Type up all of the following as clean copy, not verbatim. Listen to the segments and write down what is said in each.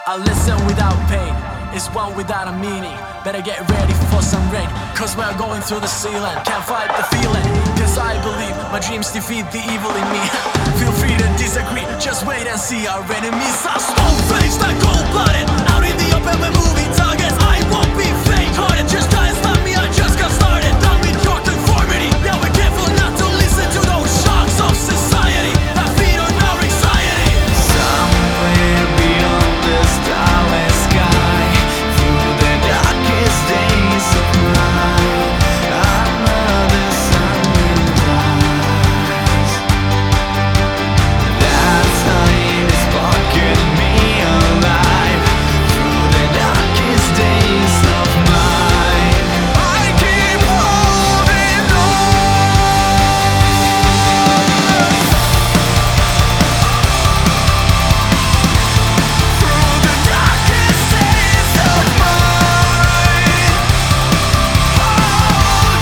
I listen without pain, it's one without a meaning. Better get ready for some rain, cause we're going through the ceiling. Can't fight the feeling, cause I believe my dreams defeat the evil in me. Feel free to disagree, just wait and see. Our enemies are stone-faced and cold-blooded. Out in the open we're moving targets. I won't be faint-hearted, just try and stop me, I just got started. Done with your conformity, now we're careful not to listen to those shocks of society that feed on our anxiety. Somewhere beyond the starless sky, through the darkest days of mine, another sun will rise. That time is sparking me alive. Through the darkest days of mine, I keep holding on. Through the darkest days of mine, hold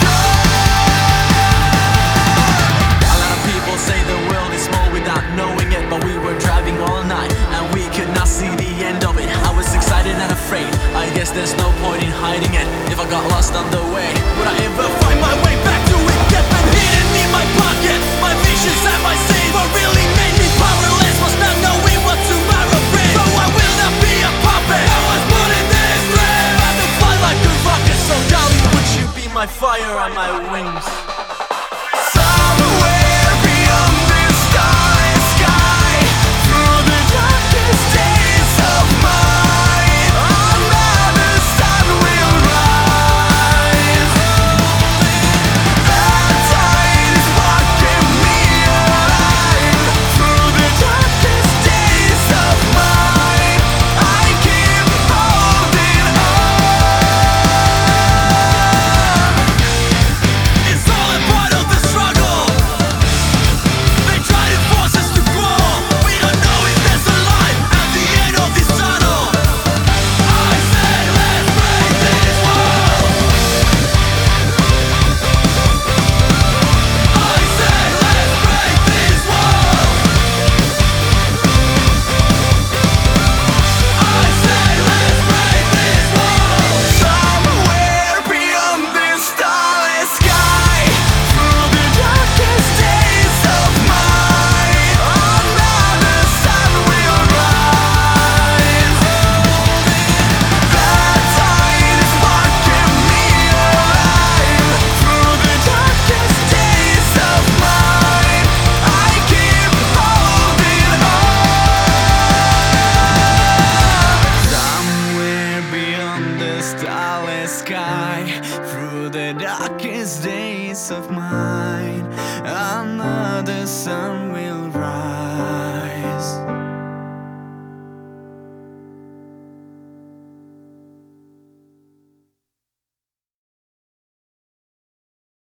A lot of people say the world is small without knowing it, but we were driving all night and we could not see the end of it. I was excited and afraid, I guess there's no point in hiding it. If I got lost on the way, would I ever find my way back to it? Kept been hidden in my pocket, my visions and my sins. What really made me powerless was not knowing what tomorrow brings. So I will not be a puppet, I was born in this dream. I to fly like a rocket, so darling, would you be my fire and my wings? somewhere beyond this starless sky, through the darkest days of mine, another sun will rise. That tide is walking me alive. Through the darkest days of mine, I keep holding on. It's all a part of the struggle. They try to force us to fall. We don't know if there's a light at the end of this tunnel. I say let's break this wall. I say let's break this wall. I say let's break this wall. Somewhere beyond this starless sky, through the darkest days of mine, another sun will rise. That tide is walking me alive. Through the darkest days of mine, I keep holding on. Somewhere beyond the starless sky, through the darkest days of mine, another sun will rise.